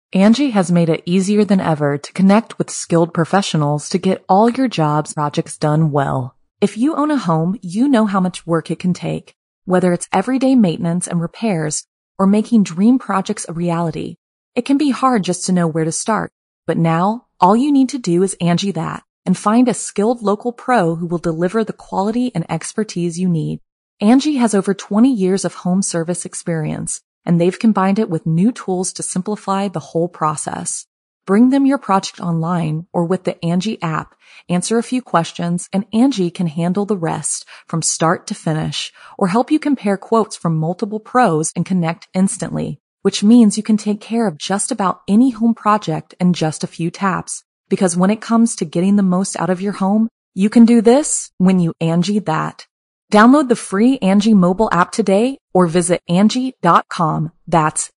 Angie has made it easier than ever to connect with skilled professionals to get all your jobs projects done well. If you own a home, you know how much work it can take, whether it's everyday maintenance and repairs or making dream projects a reality. It can be hard just to know where to start, but now all you need to do is Angie that and find a skilled local pro who will deliver the quality and expertise you need. Angie has over 20 years of home service experience, and they've combined it with new tools to simplify the whole process. Bring them your project online or with the Angie app, answer a few questions, and Angie can handle the rest from start to finish, or help you compare quotes from multiple pros and connect instantly, which means you can take care of just about any home project in just a few taps. Because when it comes to getting the most out of your home, you can do this when you Angie that. Download the free Angie mobile app today or visit Angie.com. That's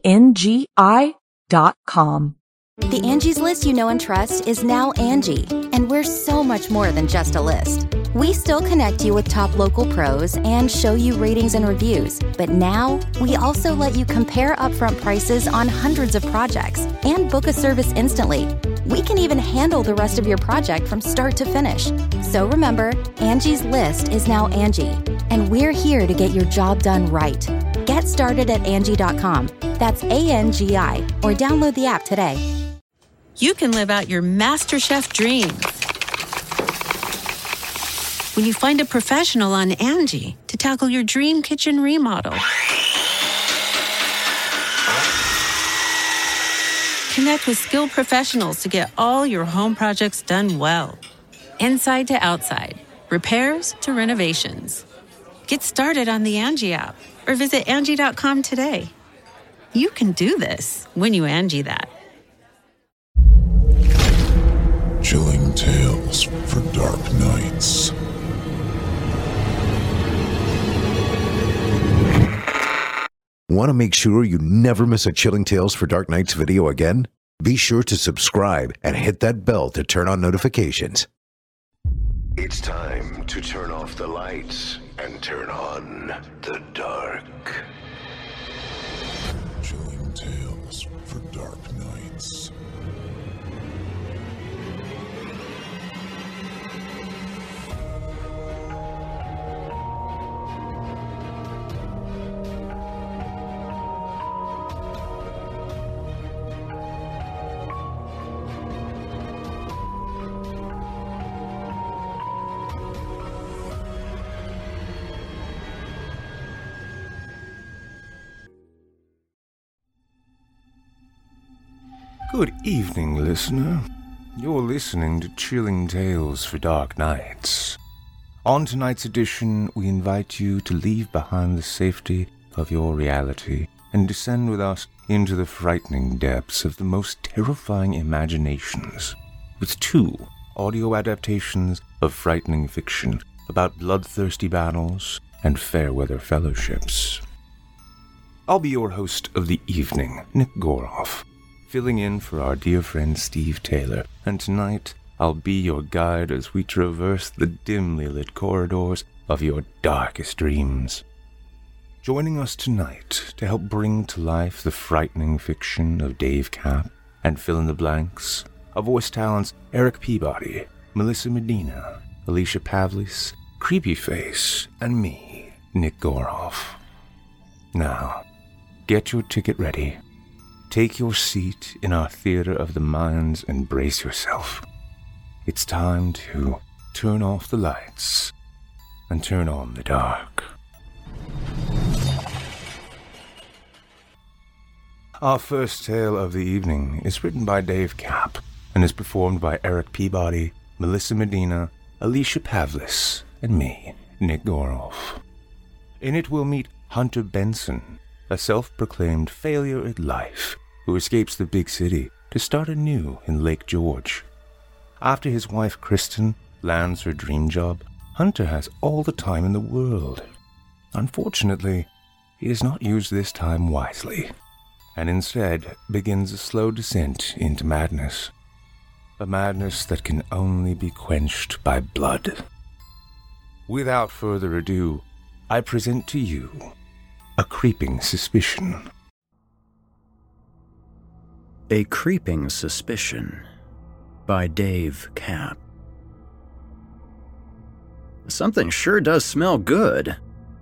ANGI.com. The Angie's List you know and trust is now Angie, and we're so much more than just a list. We still connect you with top local pros and show you ratings and reviews, but now we also let you compare upfront prices on hundreds of projects and book a service instantly. We can even handle the rest of your project from start to finish. So remember, Angie's List is now Angie, and we're here to get your job done right. Get started at Angie.com. That's ANGI, or download the app today. You can live out your MasterChef dreams when you find a professional on Angie to tackle your dream kitchen remodel. Connect with skilled professionals to get all your home projects done well. Inside to outside, repairs to renovations. Get started on the Angie app or visit Angie.com today. You can do this when you Angie that. Chilling tales for dark nights. Want to make sure you never miss a Chilling Tales for Dark Nights video again? Be sure to subscribe and hit that bell to turn on notifications. It's time to turn off the lights and turn on the dark. Chilling tales for dark nights. Good evening, listener. You're listening to Chilling Tales for Dark Nights. On tonight's edition, we invite you to leave behind the safety of your reality and descend with us into the frightening depths of the most terrifying imaginations, with 2 audio adaptations of frightening fiction about bloodthirsty battles and fair-weather fellowships. I'll be your host of the evening, Nick Goroff, filling in for our dear friend Steve Taylor, and tonight I'll be your guide as we traverse the dimly lit corridors of your darkest dreams. Joining us tonight to help bring to life the frightening fiction of Dave Kapp and fill in the blanks are voice talents Eric Peabody, Melissa Medina, Alicia Pavlis, Creepyface, and me, Nick Goroff. Now, get your ticket ready. Take your seat in our theater of the minds and brace yourself. It's time to turn off the lights and turn on the dark. Our first tale of the evening is written by Dave Kapp and is performed by Eric Peabody, Melissa Medina, Alicia Pavlis, and me, Nick Goroff. In it we'll meet Hunter Benson, a self-proclaimed failure at life who escapes the big city to start anew in Lake George. After his wife Kristen lands her dream job, Hunter has all the time in the world. Unfortunately, he does not use this time wisely, and instead begins a slow descent into madness. A madness that can only be quenched by blood. Without further ado, I present to you A Creeping Suspicion. A Creeping Suspicion by Dave Kapp. Something sure does smell good.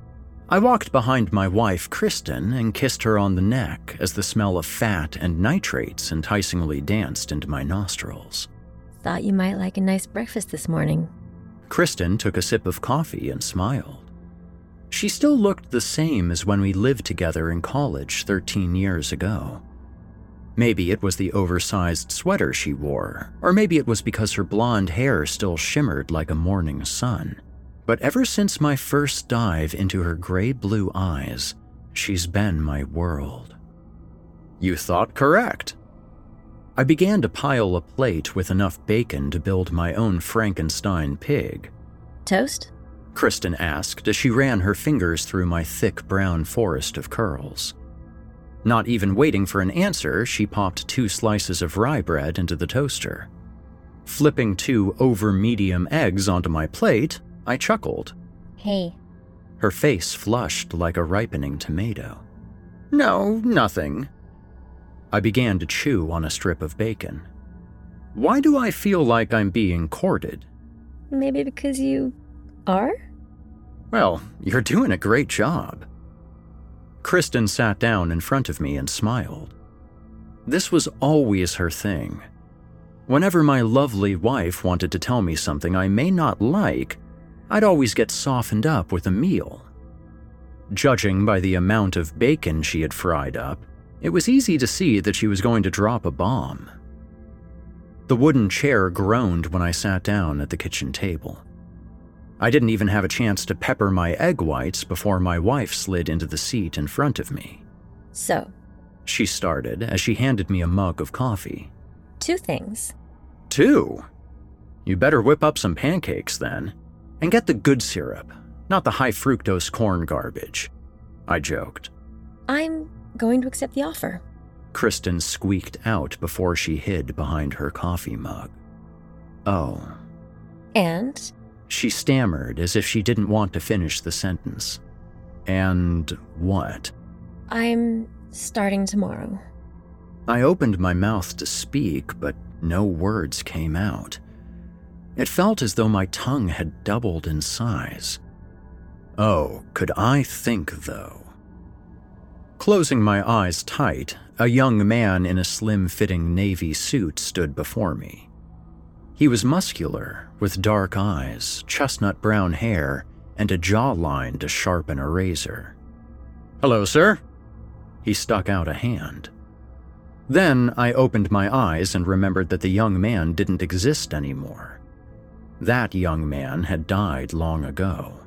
I walked behind my wife, Kristen, and kissed her on the neck as the smell of fat and nitrates enticingly danced into my nostrils. Thought you might like a nice breakfast this morning. Kristen took a sip of coffee and smiled. She still looked the same as when we lived together in college 13 years ago. Maybe it was the oversized sweater she wore, or maybe it was because her blonde hair still shimmered like a morning sun. But ever since my first dive into her gray-blue eyes, she's been my world. You thought correct. I began to pile a plate with enough bacon to build my own Frankenstein pig. Toast? Kristen asked as she ran her fingers through my thick brown forest of curls. Not even waiting for an answer, she popped 2 slices of rye bread into the toaster. Flipping 2 over-medium eggs onto my plate, I chuckled. Hey. Her face flushed like a ripening tomato. No, nothing. I began to chew on a strip of bacon. Why do I feel like I'm being courted? Maybe because you are? Well, you're doing a great job. Kristen sat down in front of me and smiled. This was always her thing. Whenever my lovely wife wanted to tell me something I may not like, I'd always get softened up with a meal. Judging by the amount of bacon she had fried up, it was easy to see that she was going to drop a bomb. The wooden chair groaned when I sat down at the kitchen table. I didn't even have a chance to pepper my egg whites before my wife slid into the seat in front of me. So, she started as she handed me a mug of coffee. 2 things. 2? You better whip up some pancakes then. And get the good syrup, not the high fructose corn garbage. I joked. I'm going to accept the offer. Kristen squeaked out before she hid behind her coffee mug. Oh. And? She stammered as if she didn't want to finish the sentence. And what? I'm starting tomorrow. I opened my mouth to speak, but no words came out. It felt as though my tongue had doubled in size. Oh, could I think, though? Closing my eyes tight, a young man in a slim-fitting navy suit stood before me. He was muscular, with dark eyes, chestnut brown hair, and a jawline to sharpen a razor. Hello, sir. He stuck out a hand. Then I opened my eyes and remembered that the young man didn't exist anymore. That young man had died long ago.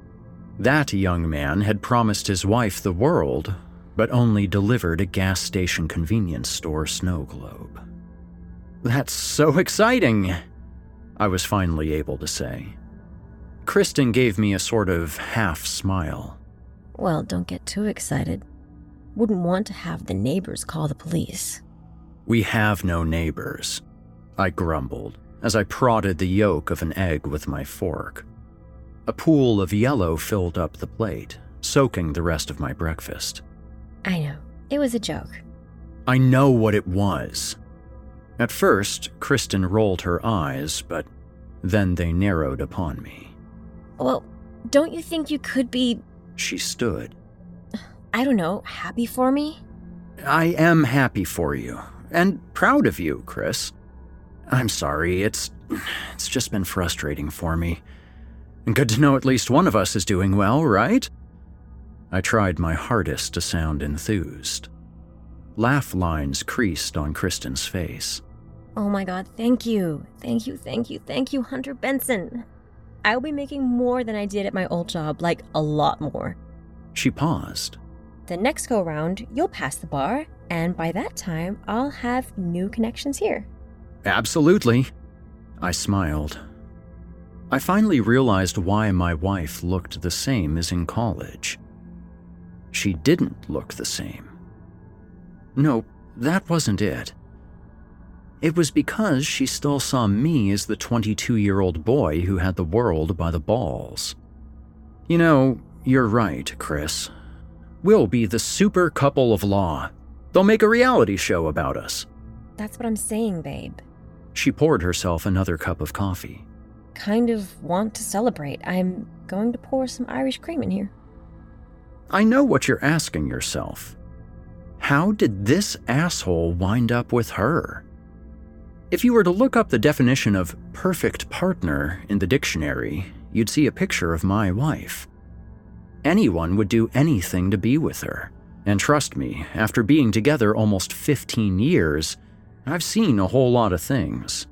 That young man had promised his wife the world, but only delivered a gas station convenience store snow globe. That's so exciting, I was finally able to say. Kristen gave me a sort of half smile. Well, don't get too excited. Wouldn't want to have the neighbors call the police. We have no neighbors, I grumbled as I prodded the yolk of an egg with my fork. A pool of yellow filled up the plate, soaking the rest of my breakfast. I know. It was a joke. I know what it was. At first, Kristen rolled her eyes, but then they narrowed upon me. Well, don't you think you could be... She stood. I don't know, happy for me? I am happy for you, and proud of you, Chris. I'm sorry, it's just been frustrating for me. Good to know at least one of us is doing well, right? I tried my hardest to sound enthused. Laugh lines creased on Kristen's face. Oh my god, thank you. Thank you, Hunter Benson. I'll be making more than I did at my old job, like a lot more. She paused. The next go-round, you'll pass the bar, and by that time, I'll have new connections here. Absolutely. I smiled. I finally realized why my wife looked the same as in college. She didn't look the same. No, that wasn't it. It was because she still saw me as the 22-year-old boy who had the world by the balls. You know, you're right, Chris. We'll be the super couple of law. They'll make a reality show about us. That's what I'm saying, babe. She poured herself another cup of coffee. Kind of want to celebrate. I'm going to pour some Irish cream in here. I know what you're asking yourself. How did this asshole wind up with her? If you were to look up the definition of perfect partner in the dictionary, you'd see a picture of my wife. Anyone would do anything to be with her. And trust me, after being together almost 15 years, I've seen a whole lot of things.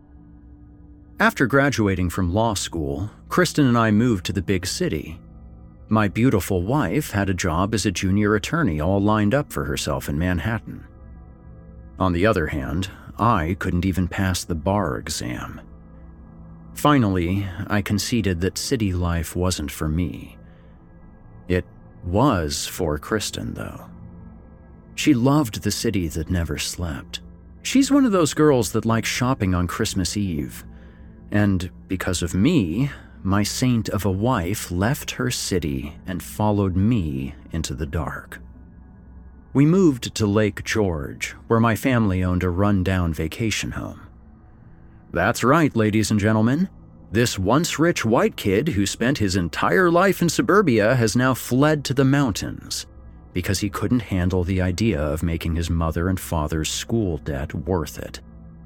After graduating from law school, Kristen and I moved to the big city. My beautiful wife had a job as a junior attorney all lined up for herself in Manhattan. On the other hand, I couldn't even pass the bar exam. Finally, I conceded that city life wasn't for me. It was for Kristen, though. She loved the city that never slept. She's one of those girls that like shopping on Christmas Eve. And because of me, my saint of a wife left her city and followed me into the dark. We moved to Lake George, where my family owned a run-down vacation home. That's right, ladies and gentlemen. This once rich white kid who spent his entire life in suburbia has now fled to the mountains because he couldn't handle the idea of making his mother and father's school debt worth it.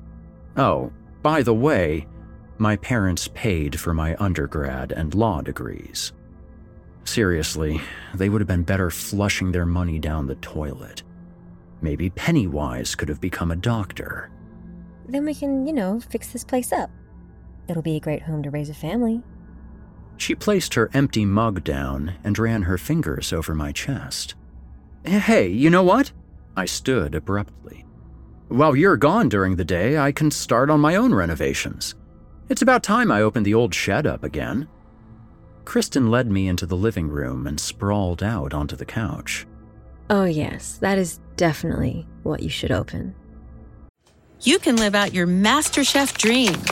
Oh, by the way, my parents paid for my undergrad and law degrees. Seriously, they would have been better flushing their money down the toilet. Maybe Pennywise could have become a doctor. Then we can, fix this place up. It'll be a great home to raise a family. She placed her empty mug down and ran her fingers over my chest. Hey, you know what? I stood abruptly. While you're gone during the day, I can start on my own renovations. It's about time I opened the old shed up again. Kristen led me into the living room and sprawled out onto the couch. Oh yes, that is definitely what you should open. You can live out your MasterChef dreams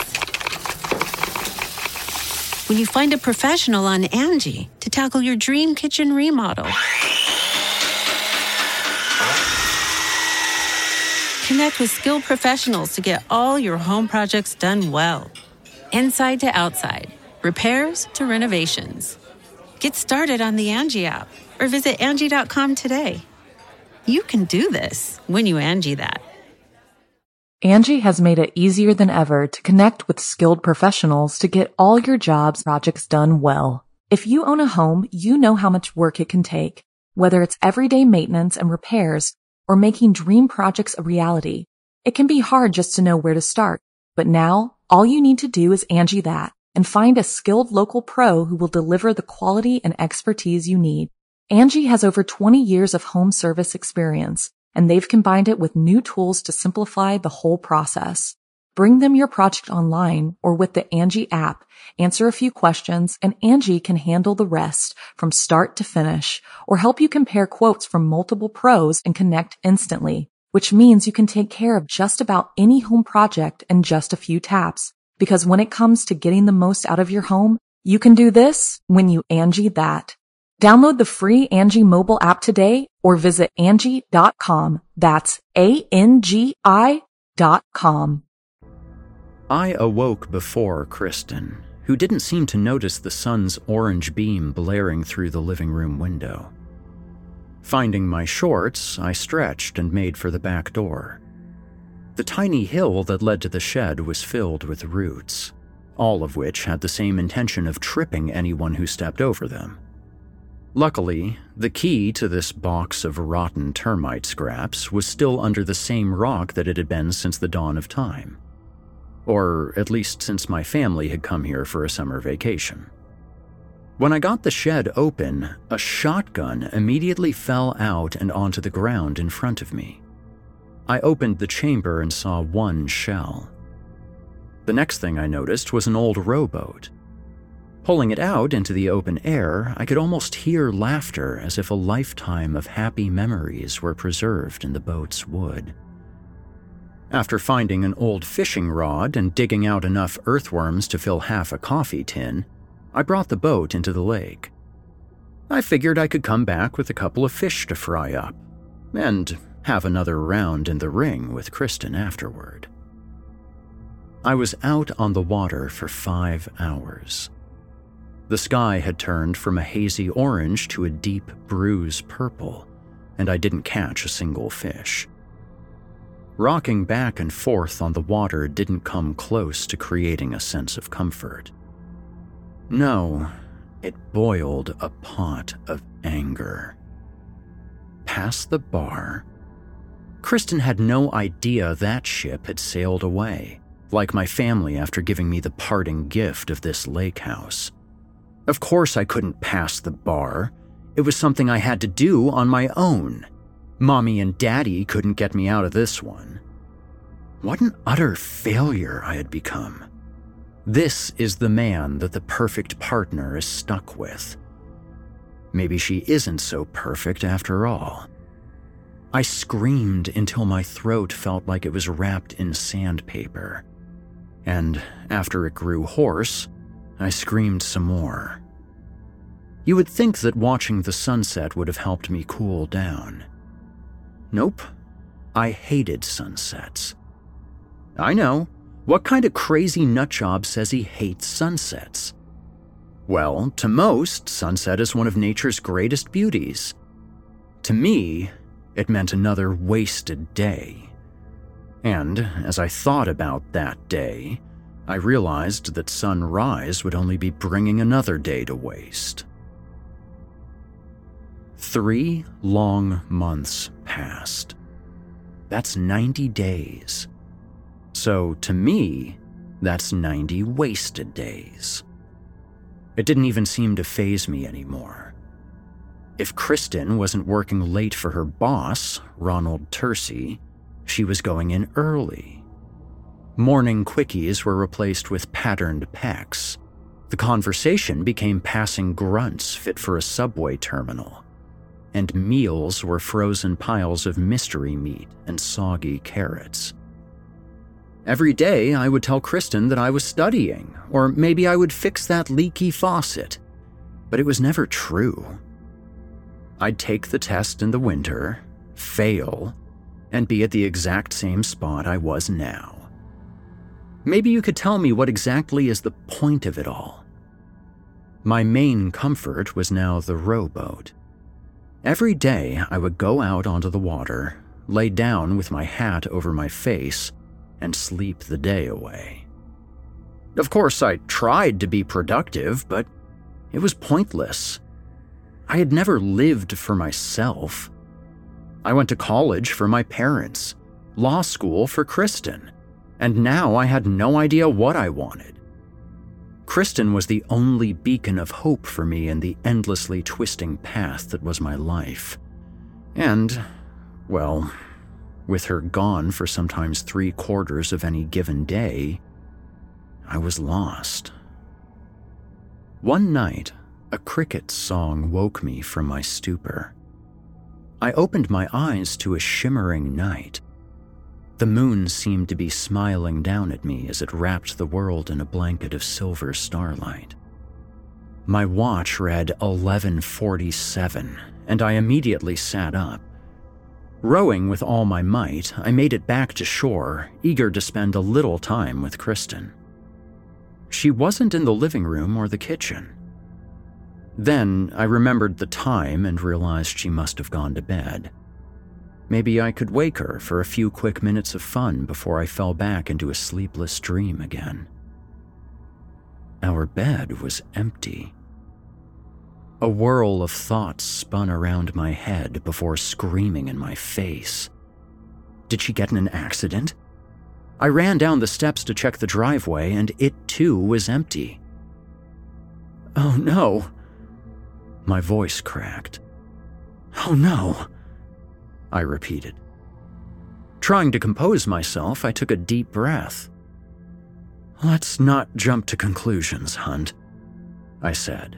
when you find a professional on Angie to tackle your dream kitchen remodel. Connect with skilled professionals to get all your home projects done well. Inside to outside, repairs to renovations. Get started on the Angie app or visit Angie.com today. You can do this when you Angie that. Angie has made it easier than ever to connect with skilled professionals to get all your jobs projects done well. If you own a home, you know how much work it can take, whether it's everyday maintenance and repairs or making dream projects a reality. It can be hard just to know where to start, but now all you need to do is Angie that and find a skilled local pro who will deliver the quality and expertise you need. Angie has over 20 years of home service experience, and they've combined it with new tools to simplify the whole process. Bring them your project online or with the Angie app, answer a few questions, and Angie can handle the rest from start to finish or help you compare quotes from multiple pros and connect instantly, which means you can take care of just about any home project in just a few taps. Because when it comes to getting the most out of your home, you can do this when you Angie that. Download the free Angie mobile app today or visit Angie.com. That's ANGI.com. I awoke before Kristen, who didn't seem to notice the sun's orange beam blaring through the living room window. Finding my shorts, I stretched and made for the back door. The tiny hill that led to the shed was filled with roots, all of which had the same intention of tripping anyone who stepped over them. Luckily, the key to this box of rotten termite scraps was still under the same rock that it had been since the dawn of time. Or at least since my family had come here for a summer vacation. When I got the shed open, a shotgun immediately fell out and onto the ground in front of me. I opened the chamber and saw one shell. The next thing I noticed was an old rowboat. Pulling it out into the open air, I could almost hear laughter as if a lifetime of happy memories were preserved in the boat's wood. After finding an old fishing rod and digging out enough earthworms to fill half a coffee tin, I brought the boat into the lake. I figured I could come back with a couple of fish to fry up, and have another round in the ring with Kristen afterward. I was out on the water for 5 hours. The sky had turned from a hazy orange to a deep bruise purple, and I didn't catch a single fish. Rocking back and forth on the water didn't come close to creating a sense of comfort. No, it boiled a pot of anger. Past the bar, Kristen had no idea that ship had sailed away, like my family after giving me the parting gift of this lake house. Of course I couldn't pass the bar. It was something I had to do on my own. Mommy and Daddy couldn't get me out of this one. What an utter failure I had become. This is the man that the perfect partner is stuck with. Maybe she isn't so perfect after all. I screamed until my throat felt like it was wrapped in sandpaper. And after it grew hoarse, I screamed some more. You would think that watching the sunset would have helped me cool down. Nope. I hated sunsets. I know. What kind of crazy nutjob says he hates sunsets? Well, to most, sunset is one of nature's greatest beauties. To me, it meant another wasted day. And as I thought about that day, I realized that sunrise would only be bringing another day to waste. 3 long months passed. That's 90 days. So to me, that's 90 wasted days. It didn't even seem to faze me anymore. If Kristen wasn't working late for her boss, Ronald Tercy, she was going in early. Morning quickies were replaced with patterned pecks. The conversation became passing grunts fit for a subway terminal. And meals were frozen piles of mystery meat and soggy carrots. Every day, I would tell Kristen that I was studying, or maybe I would fix that leaky faucet, but it was never true. I'd take the test in the winter, fail, and be at the exact same spot I was now. Maybe you could tell me what exactly is the point of it all. My main comfort was now the rowboat. Every day, I would go out onto the water, lay down with my hat over my face, and sleep the day away. Of course, I tried to be productive, but it was pointless. I had never lived for myself. I went to college for my parents, law school for Kristen, and now I had no idea what I wanted. Kristen was the only beacon of hope for me in the endlessly twisting path that was my life. And, well, with her gone for sometimes 3/4 of any given day, I was lost. One night, a cricket song woke me from my stupor. I opened my eyes to a shimmering night. The moon seemed to be smiling down at me as it wrapped the world in a blanket of silver starlight. My watch read 11:47, and I immediately sat up. Rowing with all my might, I made it back to shore, eager to spend a little time with Kristen. She wasn't in the living room or the kitchen. Then I remembered the time and realized she must have gone to bed. Maybe I could wake her for a few quick minutes of fun before I fell back into a sleepless dream again. Our bed was empty. A whirl of thoughts spun around my head before screaming in my face. Did she get in an accident? I ran down the steps to check the driveway, and it too was empty. Oh no! My voice cracked. Oh no! I repeated. Trying to compose myself, I took a deep breath. Let's not jump to conclusions, Hunt, I said.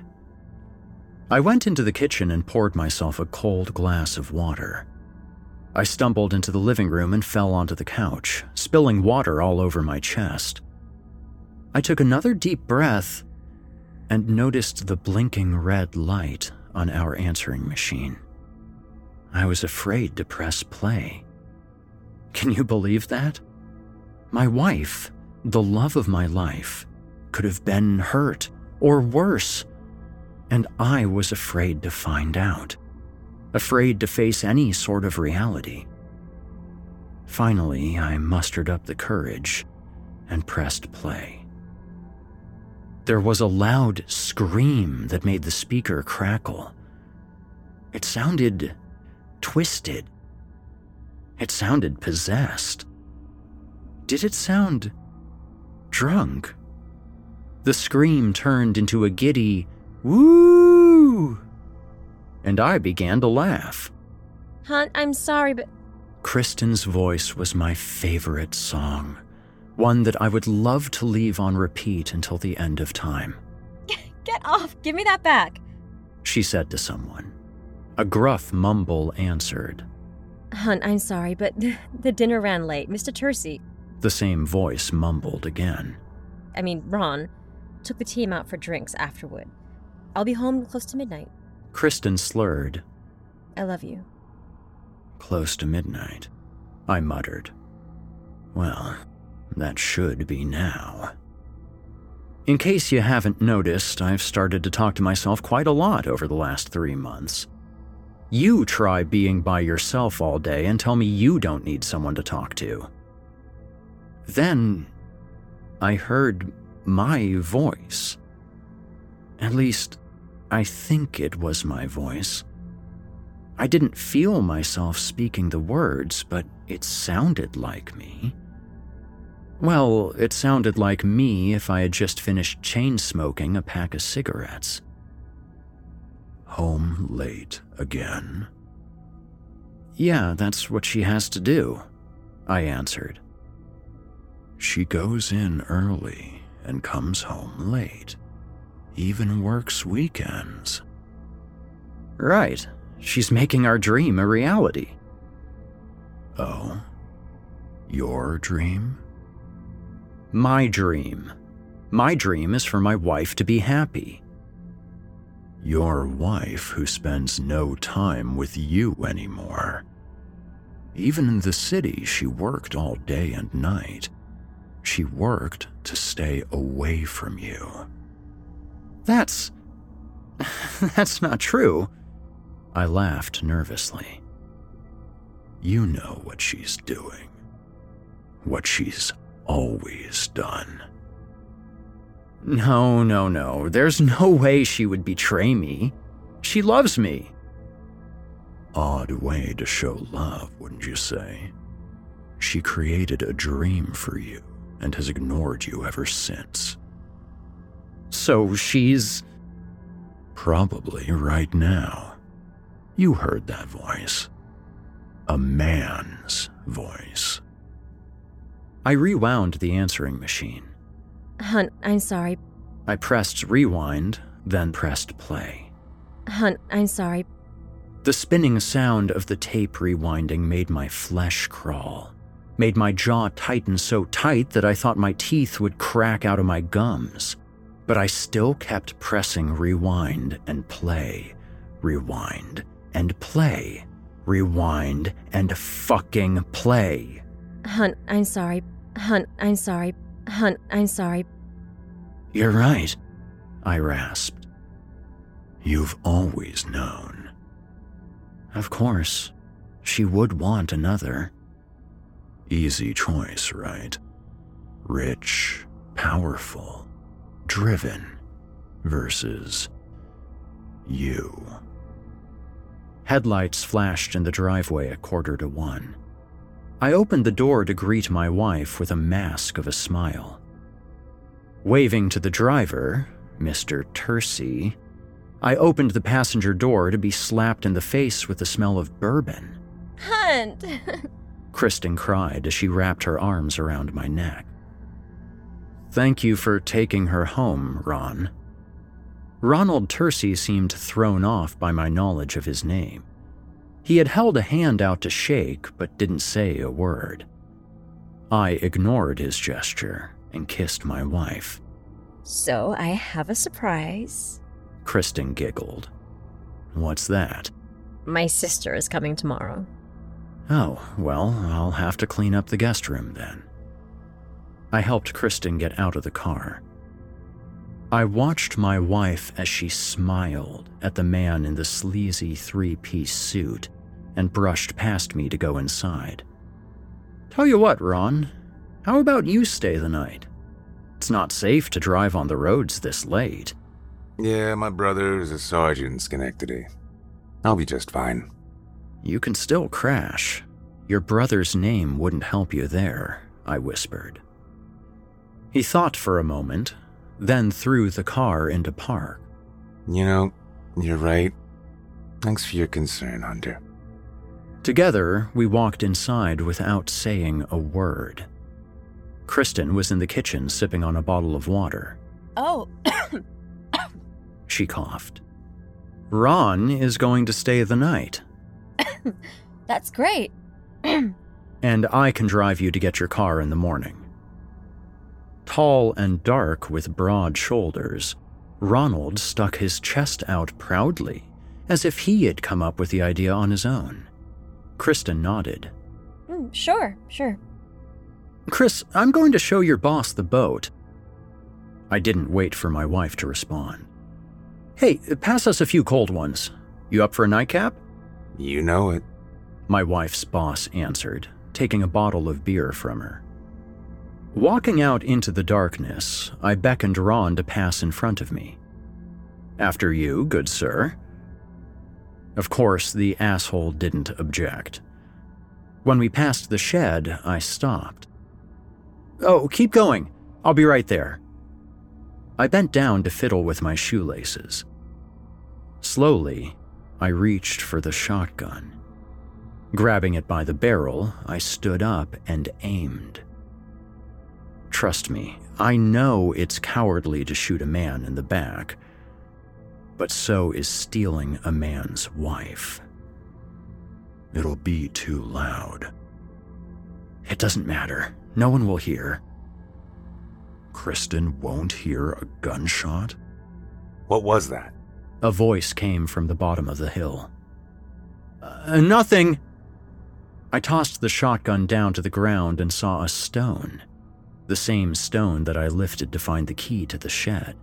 I went into the kitchen and poured myself a cold glass of water. I stumbled into the living room and fell onto the couch, spilling water all over my chest. I took another deep breath and noticed the blinking red light on our answering machine. I was afraid to press play. Can you believe that? My wife, the love of my life, could have been hurt or worse, and I was afraid to find out, afraid to face any sort of reality. Finally, I mustered up the courage and pressed play. There was a loud scream that made the speaker crackle. It sounded twisted. It sounded possessed. Did it sound drunk? The scream turned into a giddy woo, and I began to laugh. Hunt, I'm sorry, but... Kristen's voice was my favorite song, one that I would love to leave on repeat until the end of time. Get off! Give me that back! She said to someone. A gruff mumble answered. Hunt, I'm sorry, but the dinner ran late. Mr. Tercy... The same voice mumbled again. Ron, took the team out for drinks afterward. I'll be home close to midnight. Kristen slurred. I love you. Close to midnight, I muttered. Well, that should be now. In case you haven't noticed, I've started to talk to myself quite a lot over the last 3 months. You try being by yourself all day and tell me you don't need someone to talk to. Then, I heard my voice. At least, I think it was my voice. I didn't feel myself speaking the words, but it sounded like me. Well, it sounded like me if I had just finished chain-smoking a pack of cigarettes. Home late again? Yeah, that's what she has to do, I answered. She goes in early and comes home late. Even works weekends. Right. She's making our dream a reality. Oh? Your dream? My dream. My dream is for my wife to be happy. Your wife who spends no time with you anymore. Even in the city, she worked all day and night. She worked to stay away from you. That's not true. I laughed nervously. You know what she's doing. What she's always done. No. There's no way she would betray me. She loves me. Odd way to show love, wouldn't you say? She created a dream for you and has ignored you ever since. So she's... Probably right now. You heard that voice. A man's voice. I rewound the answering machine. Hunt, I'm sorry. I pressed rewind, then pressed play. Hunt, I'm sorry. The spinning sound of the tape rewinding made my flesh crawl, made my jaw tighten so tight that I thought my teeth would crack out of my gums. But I still kept pressing rewind and play, rewind and play, rewind and fucking play. Hunt, I'm sorry. Hunt, I'm sorry. Hunt, I'm sorry. You're right, I rasped. You've always known. Of course, she would want another. Easy choice, right? Rich, powerful, driven, versus you. Headlights flashed in the driveway at 1:45. I opened the door to greet my wife with a mask of a smile. Waving to the driver, Mr. Tercy, I opened the passenger door to be slapped in the face with the smell of bourbon. Hunt! Kristen cried as she wrapped her arms around my neck. Thank you for taking her home, Ron. Ronald Tercy seemed thrown off by my knowledge of his name. He had held a hand out to shake, but didn't say a word. I ignored his gesture and kissed my wife. So I have a surprise. Kristen giggled. What's that? My sister is coming tomorrow. Oh, well, I'll have to clean up the guest room then. I helped Kristen get out of the car. I watched my wife as she smiled at the man in the sleazy three-piece suit and brushed past me to go inside. Tell you what, Ron, how about you stay the night? It's not safe to drive on the roads this late. Yeah, my brother is a sergeant in Schenectady. I'll be just fine. You can still crash. Your brother's name wouldn't help you there, I whispered. He thought for a moment, then threw the car into park. You know, you're right. Thanks for your concern, Hunter. Together, we walked inside without saying a word. Kristen was in the kitchen sipping on a bottle of water. Oh. She coughed. Ron is going to stay the night. That's great. And I can drive you to get your car in the morning. Tall and dark with broad shoulders, Ronald stuck his chest out proudly, as if he had come up with the idea on his own. Kristen nodded. Sure. Chris, I'm going to show your boss the boat. I didn't wait for my wife to respond. Hey, pass us a few cold ones. You up for a nightcap? You know it. My wife's boss answered, taking a bottle of beer from her. Walking out into the darkness, I beckoned Ron to pass in front of me. After you, good sir. Of course, the asshole didn't object. When we passed the shed, I stopped. Oh, keep going. I'll be right there. I bent down to fiddle with my shoelaces. Slowly, I reached for the shotgun. Grabbing it by the barrel, I stood up and aimed. Trust me, I know it's cowardly to shoot a man in the back, but so is stealing a man's wife. It'll be too loud. It doesn't matter. No one will hear. Kristen won't hear a gunshot? What was that? A voice came from the bottom of the hill. Nothing. I tossed the shotgun down to the ground and saw a stone. The same stone that I lifted to find the key to the shed.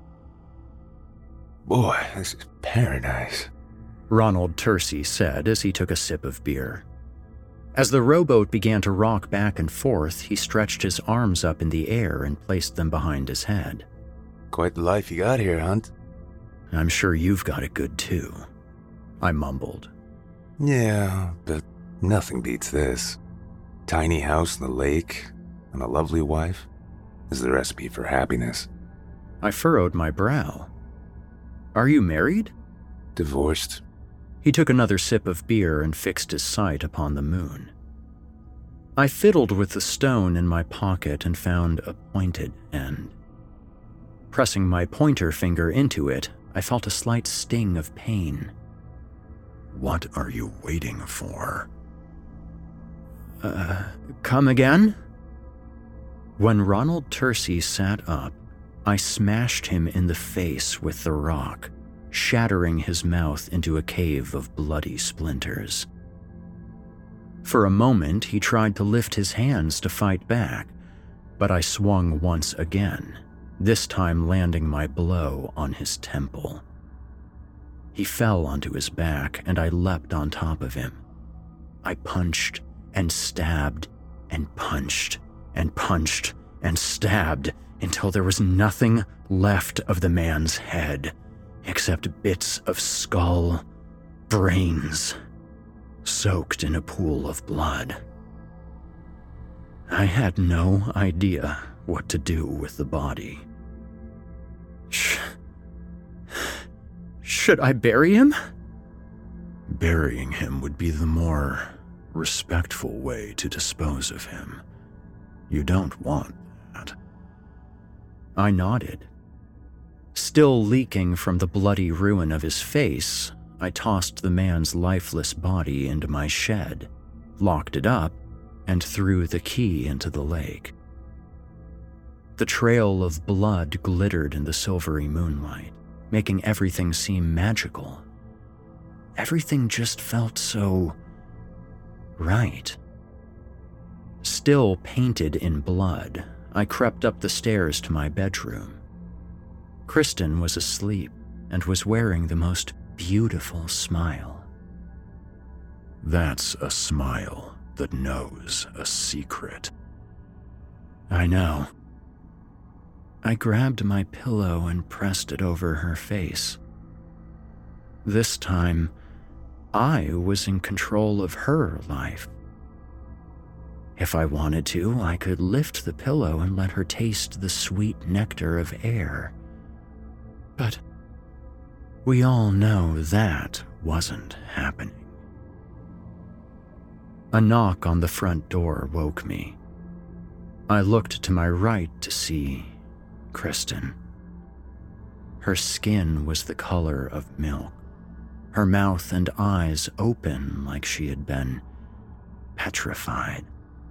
Boy, this is paradise, Ronald Tercy said as he took a sip of beer. As the rowboat began to rock back and forth, he stretched his arms up in the air and placed them behind his head. Quite the life you got here, Hunt. I'm sure you've got it good too, I mumbled. Yeah, but nothing beats this. Tiny house on the lake and a lovely wife is the recipe for happiness. I furrowed my brow. Are you married? Divorced. He took another sip of beer and fixed his sight upon the moon. I fiddled with the stone in my pocket and found a pointed end. Pressing my pointer finger into it, I felt a slight sting of pain. What are you waiting for? Come again? When Ronald Tercy sat up, I smashed him in the face with the rock, shattering his mouth into a cave of bloody splinters. For a moment, he tried to lift his hands to fight back, but I swung once again, this time landing my blow on his temple. He fell onto his back, and I leapt on top of him. I punched and stabbed and punched and punched and stabbed until there was nothing left of the man's head except bits of skull, brains, soaked in a pool of blood. I had no idea what to do with the body. Should I bury him? Burying him would be the more respectful way to dispose of him. You don't want that. I nodded. Still leaking from the bloody ruin of his face, I tossed the man's lifeless body into my shed, locked it up, and threw the key into the lake. The trail of blood glittered in the silvery moonlight, making everything seem magical. everything just felt so right. Still painted in blood, I crept up the stairs to my bedroom. Kristen was asleep and was wearing the most beautiful smile. That's a smile that knows a secret. I know. I grabbed my pillow and pressed it over her face. This time, I was in control of her life. If I wanted to, I could lift the pillow and let her taste the sweet nectar of air. But we all know that wasn't happening. A knock on the front door woke me. I looked to my right to see Kristen. Her skin was the color of milk, her mouth and eyes open like she had been petrified.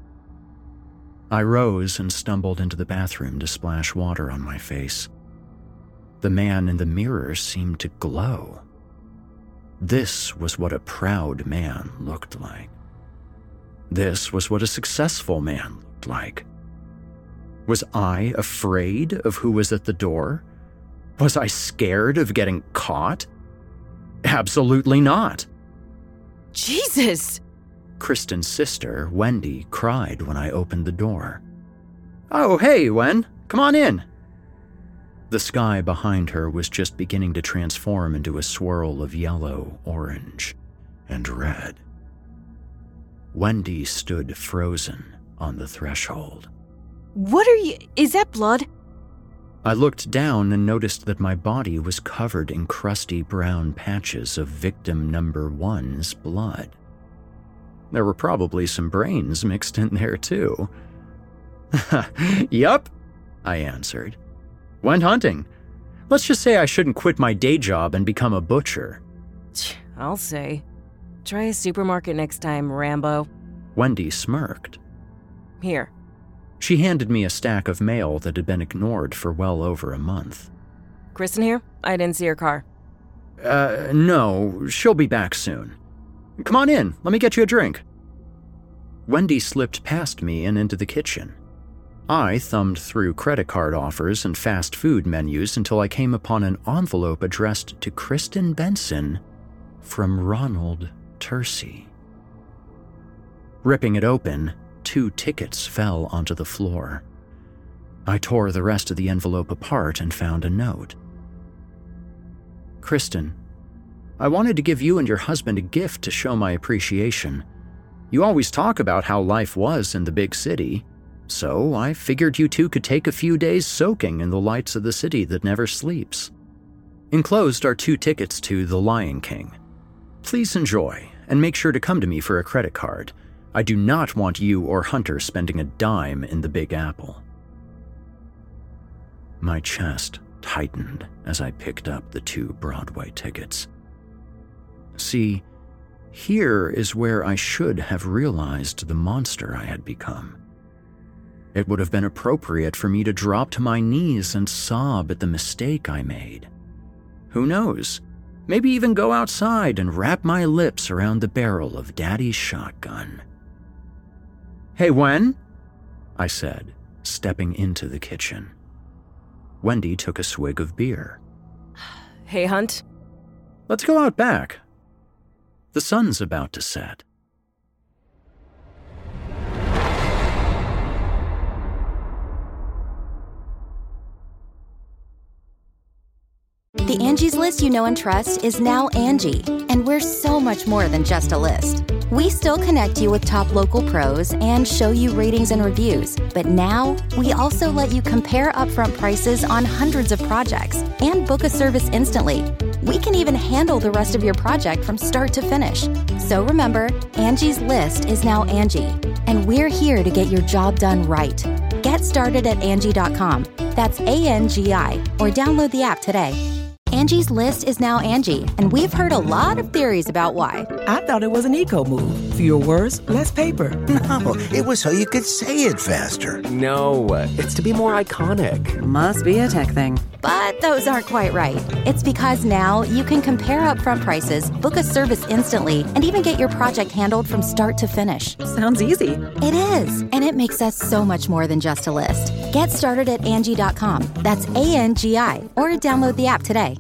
I rose and stumbled into the bathroom to splash water on my face. The man in the mirror seemed to glow. This was what a proud man looked like. This was what a successful man looked like. Was I afraid of who was at the door? Was I scared of getting caught? Absolutely not. Jesus! Kristen's sister, Wendy, cried when I opened the door. Oh, hey, Wen, come on in. The sky behind her was just beginning to transform into a swirl of yellow, orange, and red. Wendy stood frozen on the threshold. What are you? Is that blood? I looked down and noticed that my body was covered in crusty brown patches of victim number 1's blood. There were probably some brains mixed in there too. Yup, I answered. Went hunting. Let's just say I shouldn't quit my day job and become a butcher. I'll say. Try a supermarket next time, Rambo. Wendy smirked. Here. She handed me a stack of mail that had been ignored for well over a month. Kristen here? I didn't see her car. No, she'll be back soon. Come on in, let me get you a drink. Wendy slipped past me and into the kitchen. I thumbed through credit card offers and fast food menus until I came upon an envelope addressed to Kristen Benson from Ronald Tercy. Ripping it open, 2 tickets fell onto the floor. I tore the rest of the envelope apart and found a note. Kristen, I wanted to give you and your husband a gift to show my appreciation. You always talk about how life was in the big city, so I figured you two could take a few days soaking in the lights of the city that never sleeps. Enclosed are 2 tickets to The Lion King. Please enjoy, and make sure to come to me for a credit card. I do not want you or Hunter spending a dime in the Big Apple. My chest tightened as I picked up the 2 Broadway tickets. See, here is where I should have realized the monster I had become. It would have been appropriate for me to drop to my knees and sob at the mistake I made. Who knows? Maybe even go outside and wrap my lips around the barrel of Daddy's shotgun. Hey, Wen, I said, stepping into the kitchen. Wendy took a swig of beer. Hey, Hunt. Let's go out back. The sun's about to set. The Angie's List you know and trust is now Angie, and we're so much more than just a list. We still connect you with top local pros and show you ratings and reviews, but now we also let you compare upfront prices on hundreds of projects and book a service instantly. We can even handle the rest of your project from start to finish. So remember, Angie's List is now Angie, and we're here to get your job done right. Get started at Angie.com. That's ANGI, or download the app today. Angie's List is now Angie, and we've heard a lot of theories about why. I thought it was an eco move. Fewer words, less paper. No, it was so you could say it faster. No, it's to be more iconic. Must be a tech thing. But those aren't quite right. It's because now you can compare upfront prices, book a service instantly, and even get your project handled from start to finish. Sounds easy. It is, and it makes us so much more than just a list. Get started at Angie.com. That's ANGI, or download the app today.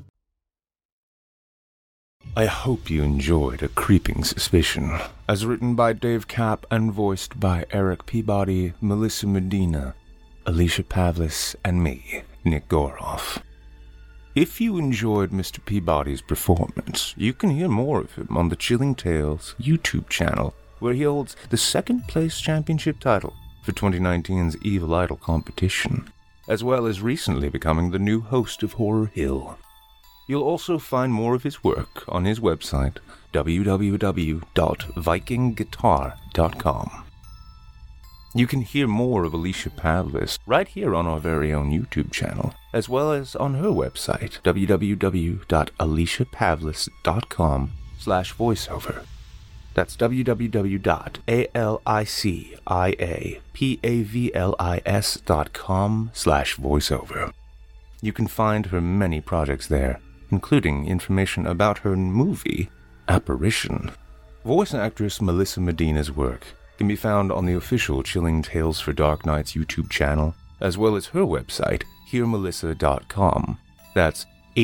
I hope you enjoyed A Creeping Suspicion, as written by Dave Kapp and voiced by Eric Peabody, Melissa Medina, Alicia Pavlis, and me, Nick Goroff. If you enjoyed Mr. Peabody's performance, you can hear more of him on the Chilling Tales YouTube channel, where he holds the second place championship title for 2019's Evil Idol competition, as well as recently becoming the new host of Horror Hill. You'll also find more of his work on his website, www.vikingguitar.com. You can hear more of Alicia Pavlis right here on our very own YouTube channel, as well as on her website, www.aliciapavlis.com/voiceover. That's www.aliciapavlis.com/voiceover. You can find her many projects there, including information about her movie, Apparition. Voice actress Melissa Medina's work can be found on the official Chilling Tales for Dark Nights YouTube channel, as well as her website, hearmelissa.com. That's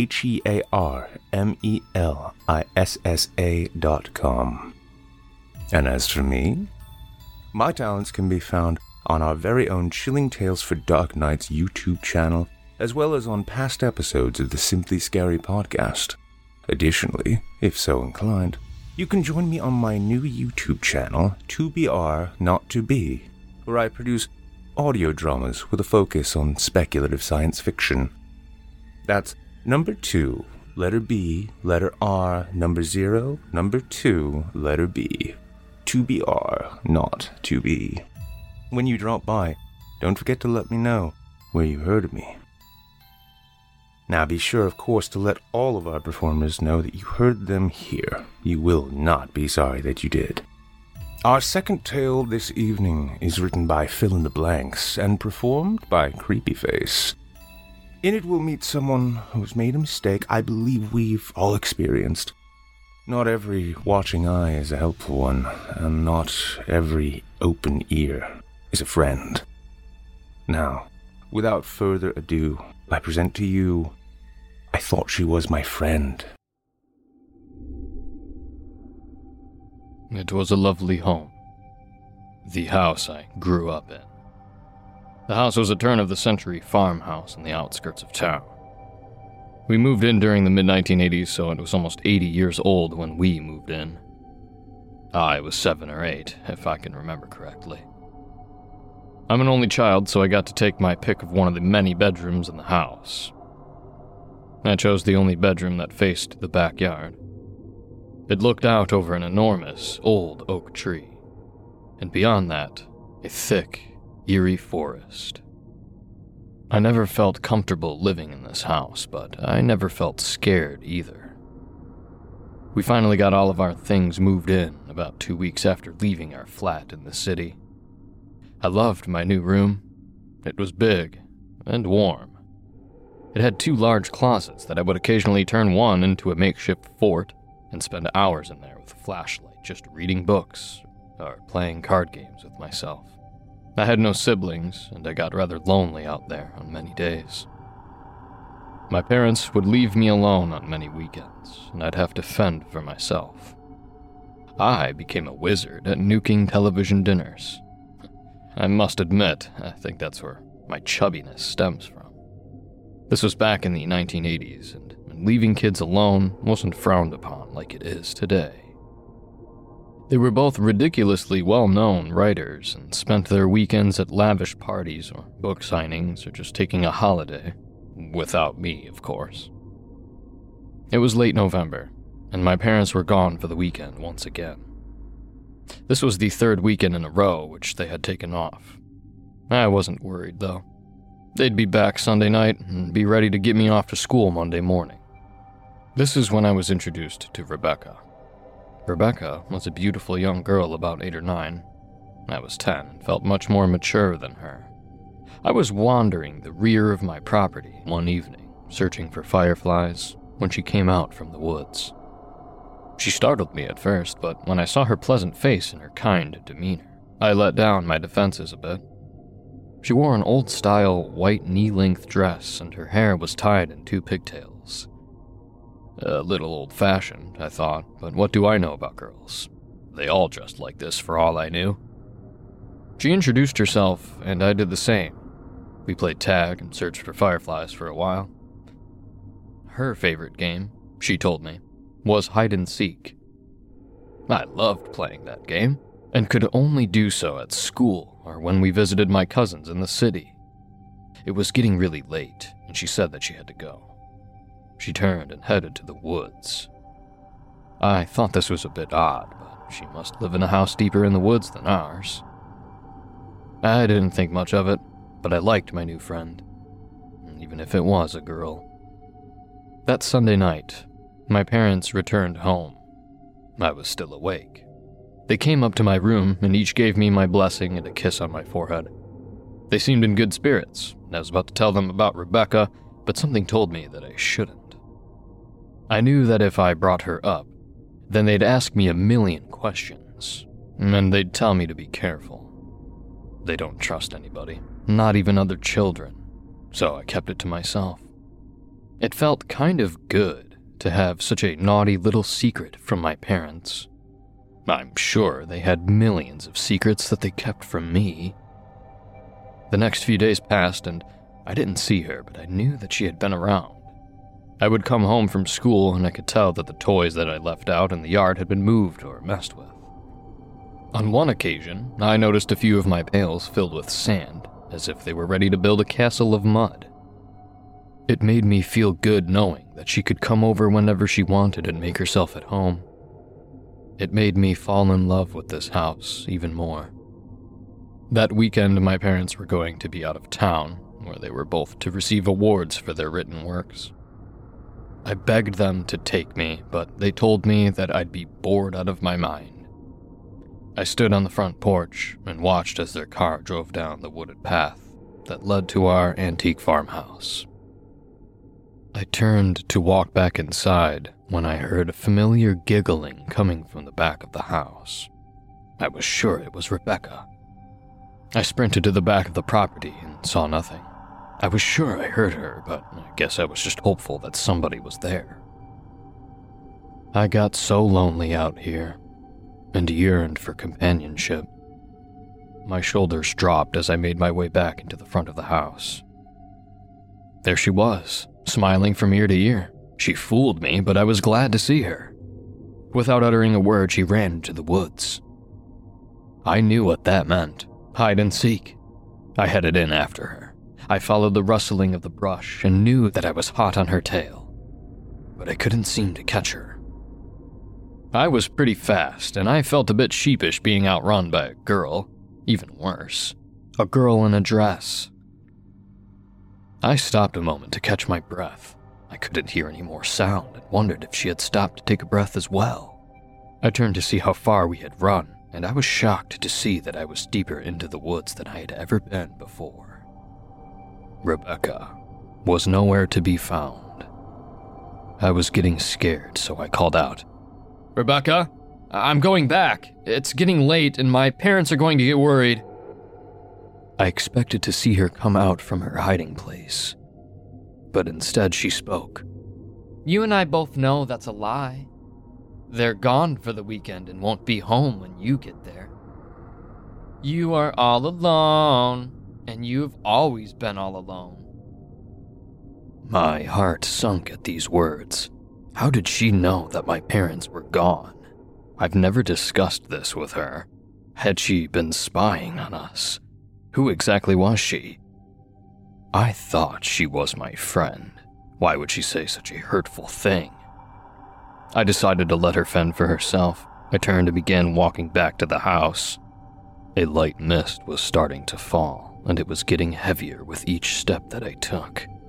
HEARMELISSA.com. And as for me, my talents can be found on our very own Chilling Tales for Dark Nights YouTube channel, as well as on past episodes of the Simply Scary podcast. Additionally, if so inclined, you can join me on my new YouTube channel, 2BR Not To Be, where I produce audio dramas with a focus on speculative science fiction. That's number 2, letter B, letter R, number 0, number 2, letter B. 2BR Not To Be. When you drop by, don't forget to let me know where you heard of me. Now be sure, of course, to let all of our performers know that you heard them here. You will not be sorry that you did. Our second tale this evening is written by Fill in the Blanks and performed by Creepyface. In it we'll meet someone who's made a mistake I believe we've all experienced. Not every watching eye is a helpful one, and not every open ear is a friend. Now, without further ado, I present to you, I Thought She Was My Friend. It was a lovely home. The house I grew up in. The house was a turn-of-the-century farmhouse in the outskirts of town. We moved in during the mid-1980s, so it was almost 80 years old when we moved in. I was 7 or 8, if I can remember correctly. I'm an only child, so I got to take my pick of one of the many bedrooms in the house. I chose the only bedroom that faced the backyard. It looked out over an enormous, old oak tree, and beyond that, a thick, eerie forest. I never felt comfortable living in this house, but I never felt scared either. We finally got all of our things moved in about 2 weeks after leaving our flat in the city. I loved my new room. It was big and warm. It had 2 large closets that I would occasionally turn one into a makeshift fort and spend hours in there with a flashlight just reading books or playing card games with myself. I had no siblings, and I got rather lonely out there on many days. My parents would leave me alone on many weekends, and I'd have to fend for myself. I became a wizard at nuking television dinners. I must admit, I think that's where my chubbiness stems from. This was back in the 1980s, and leaving kids alone wasn't frowned upon like it is today. They were both ridiculously well-known writers and spent their weekends at lavish parties or book signings or just taking a holiday. Without me, of course. It was late November, and my parents were gone for the weekend once again. This was the 3rd weekend in a row which they had taken off. I wasn't worried, though. They'd be back Sunday night and be ready to get me off to school Monday morning. This is when I was introduced to Rebecca. Rebecca was a beautiful young girl about 8 or 9. I was 10 and felt much more mature than her. I was wandering the rear of my property one evening, searching for fireflies, when she came out from the woods. She startled me at first, but when I saw her pleasant face and her kind demeanor, I let down my defenses a bit. She wore an old-style white knee-length dress, and her hair was tied in 2 pigtails. A little old-fashioned, I thought, but what do I know about girls? They all dressed like this for all I knew. She introduced herself, and I did the same. We played tag and searched for fireflies for a while. Her favorite game, she told me, was hide and seek. I loved playing that game, and could only do so at school or when we visited my cousins in the city. It was getting really late, and she said that she had to go. She turned and headed to the woods. I thought this was a bit odd, but she must live in a house deeper in the woods than ours. I didn't think much of it, but I liked my new friend, even if it was a girl. That Sunday night, my parents returned home. I was still awake. They came up to my room and each gave me my blessing and a kiss on my forehead. They seemed in good spirits, and I was about to tell them about Rebecca, but something told me that I shouldn't. I knew that if I brought her up, then they'd ask me a million questions, and they'd tell me to be careful. They don't trust anybody, not even other children, so I kept it to myself. It felt kind of good to have such a naughty little secret from my parents. I'm sure they had millions of secrets that they kept from me. The next few days passed and I didn't see her, but I knew that she had been around. I would come home from school and I could tell that the toys that I left out in the yard had been moved or messed with. On one occasion, I noticed a few of my pails filled with sand, as if they were ready to build a castle of mud. It made me feel good knowing that she could come over whenever she wanted and make herself at home. It made me fall in love with this house even more. That weekend, my parents were going to be out of town, where they were both to receive awards for their written works. I begged them to take me, but they told me that I'd be bored out of my mind. I stood on the front porch and watched as their car drove down the wooded path that led to our antique farmhouse. I turned to walk back inside when I heard a familiar giggling coming from the back of the house. I was sure it was Rebecca. I sprinted to the back of the property and saw nothing. I was sure I heard her, but I guess I was just hopeful that somebody was there. I got so lonely out here and yearned for companionship. My shoulders dropped as I made my way back into the front of the house. There she was, smiling from ear to ear. She fooled me, but I was glad to see her. Without uttering a word, she ran into the woods. I knew what that meant. Hide and seek. I headed in after her. I followed the rustling of the brush and knew that I was hot on her tail, but I couldn't seem to catch her. I was pretty fast, and I felt a bit sheepish being outrun by a girl. Even worse, a girl in a dress. I stopped a moment to catch my breath. I couldn't hear any more sound and wondered if she had stopped to take a breath as well. I turned to see how far we had run, and I was shocked to see that I was deeper into the woods than I had ever been before. Rebecca was nowhere to be found. I was getting scared, so I called out, "Rebecca, I'm going back. It's getting late and my parents are going to get worried." I expected to see her come out from her hiding place, but instead she spoke. "You and I both know that's a lie. They're gone for the weekend and won't be home when you get there. You are all alone, and you've always been all alone." My heart sunk at these words. How did she know that my parents were gone? I've never discussed this with her. Had she been spying on us? Who exactly was she? I thought she was my friend. Why would she say such a hurtful thing? I decided to let her fend for herself. I turned and began walking back to the house. A light mist was starting to fall, and it was getting heavier with each step that I took.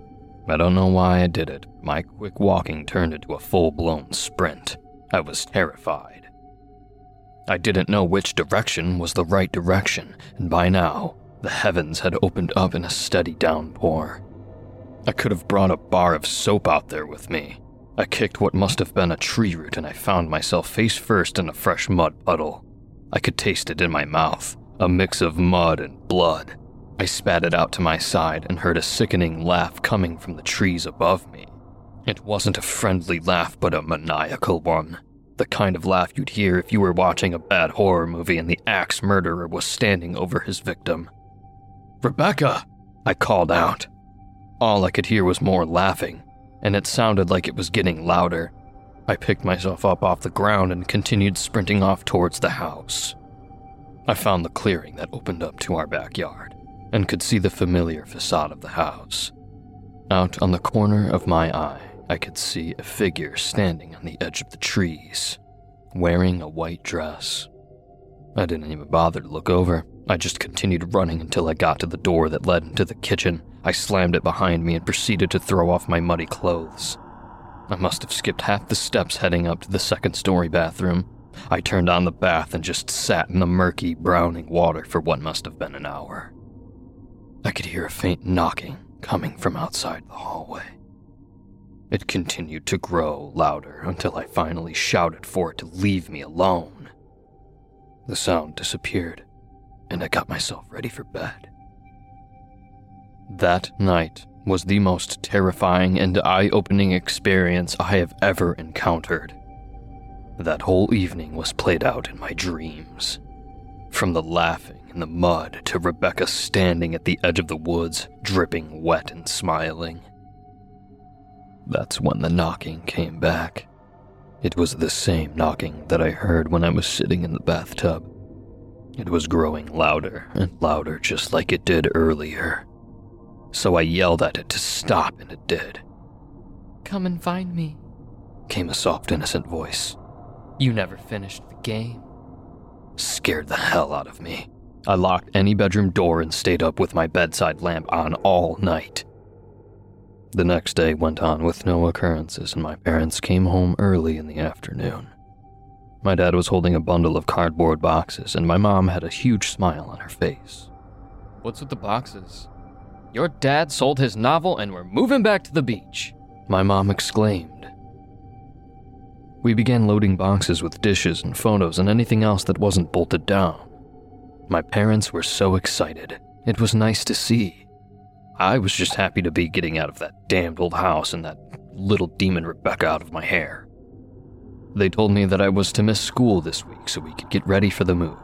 I don't know why I did it. My quick walking turned into a full-blown sprint. I was terrified. I didn't know which direction was the right direction, and by now, the heavens had opened up in a steady downpour. I could have brought a bar of soap out there with me. I kicked what must have been a tree root and I found myself face first in a fresh mud puddle. I could taste it in my mouth, a mix of mud and blood. I spat it out to my side and heard a sickening laugh coming from the trees above me. It wasn't a friendly laugh, but a maniacal one. The kind of laugh you'd hear if you were watching a bad horror movie and the axe murderer was standing over his victim. "Rebecca!" I called out. All I could hear was more laughing, and it sounded like it was getting louder. I picked myself up off the ground and continued sprinting off towards the house. I found the clearing that opened up to our backyard, and could see the familiar facade of the house. Out on the corner of my eye, I could see a figure standing on the edge of the trees, wearing a white dress. I didn't even bother to look over. I just continued running until I got to the door that led into the kitchen. I slammed it behind me and proceeded to throw off my muddy clothes. I must have skipped half the steps heading up to the second-story bathroom. I turned on the bath and just sat in the murky, browning water for what must have been an hour. I could hear a faint knocking coming from outside the hallway. It continued to grow louder until I finally shouted for it to leave me alone. The sound disappeared, and I got myself ready for bed. That night was the most terrifying and eye-opening experience I have ever encountered. That whole evening was played out in my dreams. From the laughing in the mud to Rebecca standing at the edge of the woods, dripping wet and smiling. That's when the knocking came back. It was the same knocking that I heard when I was sitting in the bathtub. It was growing louder and louder, just like it did earlier. So I yelled at it to stop, and it did. "Come and find me," came a soft, innocent voice. "You never finished the game." Scared the hell out of me. I locked any bedroom door and stayed up with my bedside lamp on all night. The next day went on with no occurrences, and my parents came home early in the afternoon. My dad was holding a bundle of cardboard boxes, and my mom had a huge smile on her face. "What's with the boxes? Your dad sold his novel and we're moving back to the beach," my mom exclaimed. We began loading boxes with dishes and photos and anything else that wasn't bolted down. My parents were so excited. It was nice to see. I was just happy to be getting out of that damned old house and that little demon Rebecca out of my hair. They told me that I was to miss school this week so we could get ready for the move.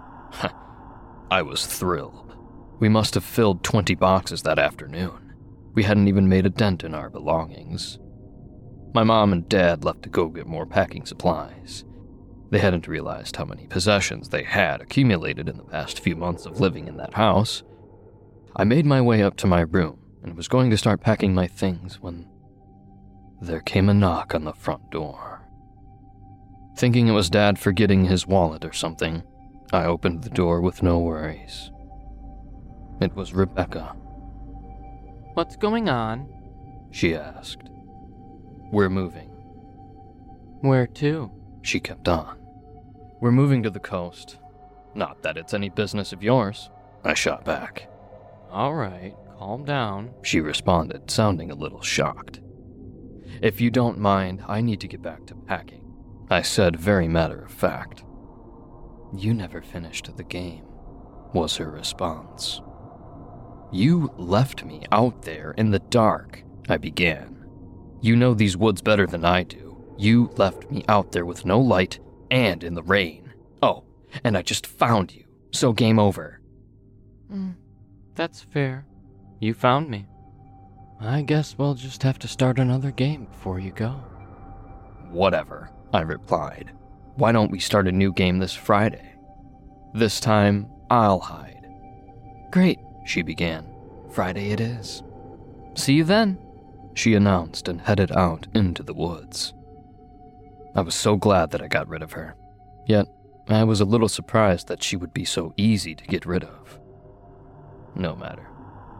I was thrilled. We must have filled 20 boxes that afternoon. We hadn't even made a dent in our belongings. My mom and dad left to go get more packing supplies. They hadn't realized how many possessions they had accumulated in the past few months of living in that house. I made my way up to my room and was going to start packing my things when there came a knock on the front door. Thinking it was Dad forgetting his wallet or something, I opened the door with no worries. It was Rebecca. "What's going on?" she asked. "We're moving." "Where to?" she kept on. "We're moving to the coast. Not that it's any business of yours," I shot back. "All right, calm down," she responded, sounding a little shocked. "If you don't mind, I need to get back to packing," I said, very matter of fact. "You never finished the game," was her response. "You left me out there in the dark," I began. "You know these woods better than I do. You left me out there with no light and in the rain. Oh, and I just found you, so game over." That's fair. You found me. I guess we'll just have to start another game before you go." "Whatever," I replied. "Why don't we start a new game this Friday? This time, I'll hide." "Great," she began. "Friday it is. See you then," she announced and headed out into the woods. I was so glad that I got rid of her. Yet, I was a little surprised that she would be so easy to get rid of. No matter.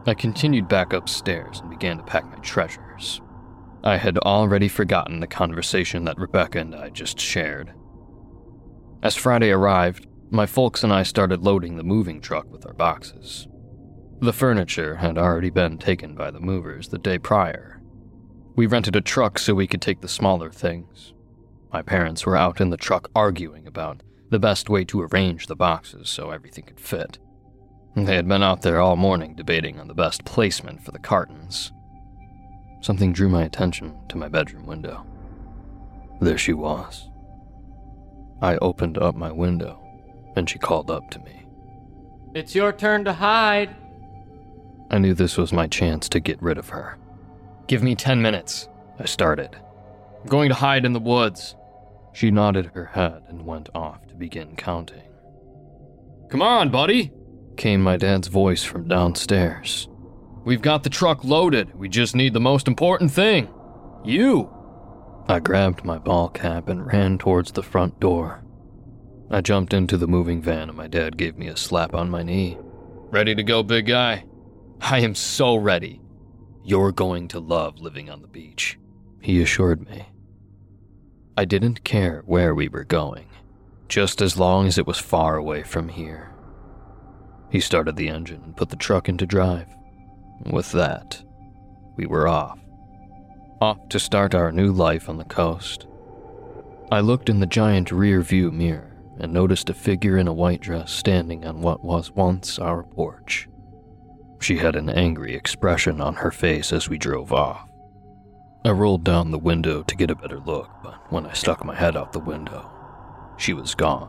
I continued back upstairs and began to pack my treasures. I had already forgotten the conversation that Rebecca and I just shared. As Friday arrived, my folks and I started loading the moving truck with our boxes. The furniture had already been taken by the movers the day prior. We rented a truck so we could take the smaller things. My parents were out in the truck arguing about the best way to arrange the boxes so everything could fit. They had been out there all morning debating on the best placement for the cartons. Something drew my attention to my bedroom window. There she was. I opened up my window, and she called up to me. It's your turn to hide. I knew this was my chance to get rid of her. Give me 10 minutes, I started. I'm going to hide in the woods. She nodded her head and went off to begin counting. Come on, buddy, came my dad's voice from downstairs. We've got the truck loaded. We just need the most important thing. You. I grabbed my ball cap and ran towards the front door. I jumped into the moving van and my dad gave me a slap on my knee. Ready to go, big guy? I am so ready. You're going to love living on the beach, he assured me. I didn't care where we were going, just as long as it was far away from here. He started the engine and put the truck into drive. With that, we were off to start our new life on the coast. I looked in the giant rear-view mirror and noticed a figure in a white dress standing on what was once our porch. She had an angry expression on her face as we drove off. I rolled down the window to get a better look, but when I stuck my head out the window, she was gone.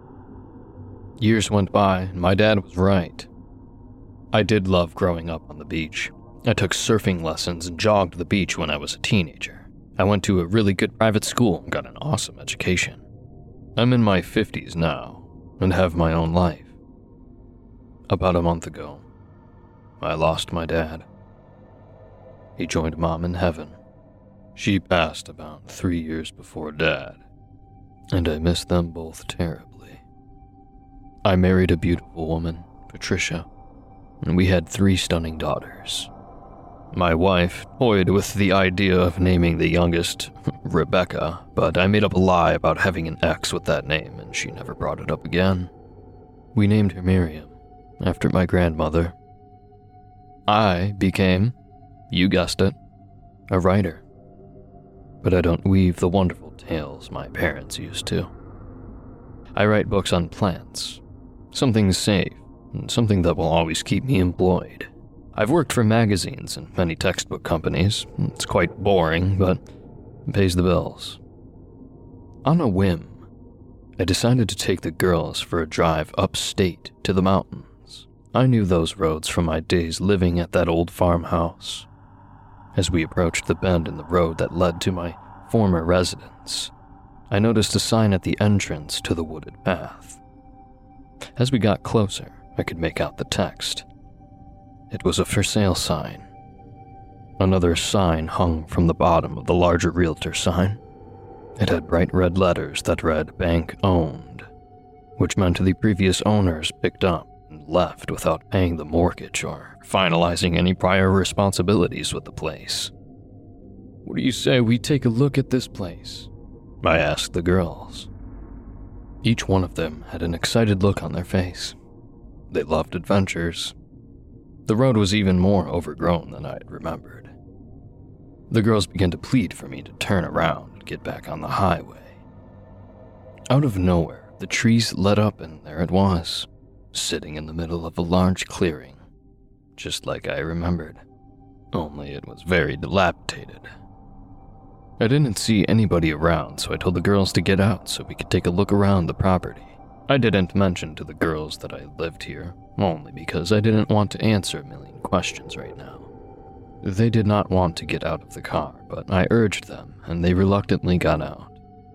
Years went by, and my dad was right. I did love growing up on the beach. I took surfing lessons and jogged the beach when I was a teenager. I went to a really good private school and got an awesome education. I'm in my 50s now and have my own life. About a month ago, I lost my dad. He joined Mom in heaven. She passed about 3 years before Dad, and I miss them both terribly. I married a beautiful woman, Patricia, and we had 3 stunning daughters. My wife toyed with the idea of naming the youngest Rebecca, but I made up a lie about having an ex with that name, and she never brought it up again. We named her Miriam, after my grandmother. I became, you guessed it, a writer. But I don't weave the wonderful tales my parents used to. I write books on plants, something safe, and something that will always keep me employed. I've worked for magazines and many textbook companies. It's quite boring, but it pays the bills. On a whim, I decided to take the girls for a drive upstate to the mountains. I knew those roads from my days living at that old farmhouse. As we approached the bend in the road that led to my former residence, I noticed a sign at the entrance to the wooded path. As we got closer, I could make out the text. It was a for sale sign. Another sign hung from the bottom of the larger realtor sign. It had bright red letters that read "Bank Owned," which meant the previous owners picked up and left without paying the mortgage or finalizing any prior responsibilities with the place. What do you say we take a look at this place? I asked the girls. Each one of them had an excited look on their face. They loved adventures. The road was even more overgrown than I had remembered. The girls began to plead for me to turn around and get back on the highway. Out of nowhere, the trees lit up and there it was, sitting in the middle of a large clearing, just like I remembered, only it was very dilapidated. I didn't see anybody around, so I told the girls to get out so we could take a look around the property. I didn't mention to the girls that I lived here, only because I didn't want to answer a million questions right now. They did not want to get out of the car, but I urged them, and they reluctantly got out.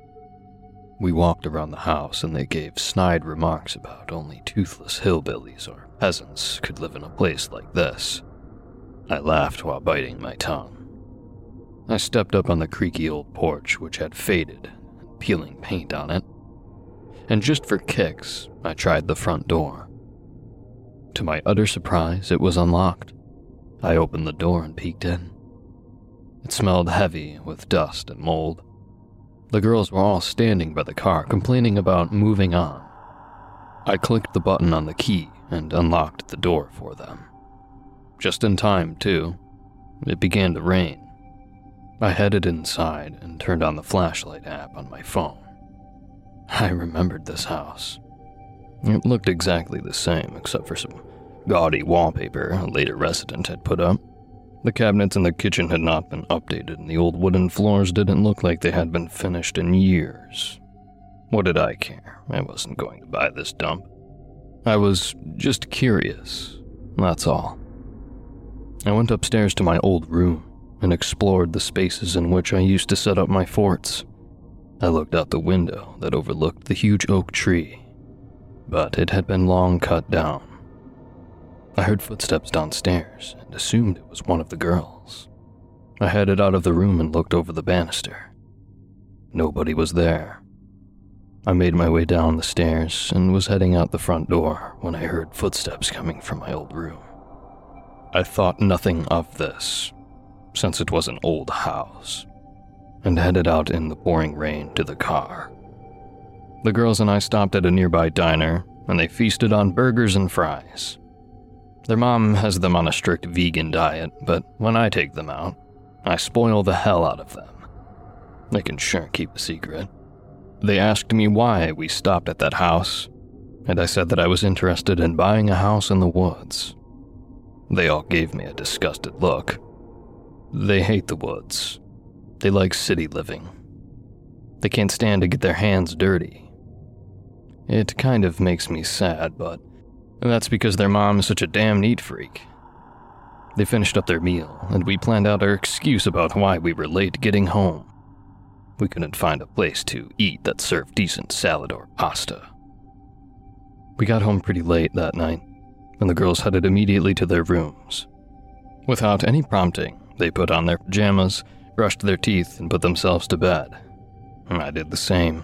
We walked around the house, and they gave snide remarks about only toothless hillbillies or peasants could live in a place like this. I laughed while biting my tongue. I stepped up on the creaky old porch, which had faded and peeling paint on it, and just for kicks, I tried the front door. To my utter surprise, it was unlocked. I opened the door and peeked in. It smelled heavy with dust and mold. The girls were all standing by the car, complaining about moving on. I clicked the button on the key and unlocked the door for them. Just in time, too. It began to rain. I headed inside and turned on the flashlight app on my phone. I remembered this house. It looked exactly the same, except for some gaudy wallpaper a later resident had put up. The cabinets in the kitchen had not been updated, and the old wooden floors didn't look like they had been finished in years. What did I care? I wasn't going to buy this dump. I was just curious, that's all. I went upstairs to my old room and explored the spaces in which I used to set up my forts. I looked out the window that overlooked the huge oak tree, but it had been long cut down. I heard footsteps downstairs and assumed it was one of the girls. I headed out of the room and looked over the banister. Nobody was there. I made my way down the stairs and was heading out the front door when I heard footsteps coming from my old room. I thought nothing of this, since it was an old house, and headed out in the pouring rain to the car. The girls and I stopped at a nearby diner, and they feasted on burgers and fries. Their mom has them on a strict vegan diet, but when I take them out, I spoil the hell out of them. They can sure keep a secret. They asked me why we stopped at that house, and I said that I was interested in buying a house in the woods. They all gave me a disgusted look. They hate the woods. They like city living. They can't stand to get their hands dirty. It kind of makes me sad, but that's because their mom is such a damn neat freak. They finished up their meal, and we planned out our excuse about why we were late getting home. We couldn't find a place to eat that served decent salad or pasta. We got home pretty late that night, and the girls headed immediately to their rooms. Without any prompting, they put on their pajamas, brushed their teeth, and put themselves to bed. I did the same.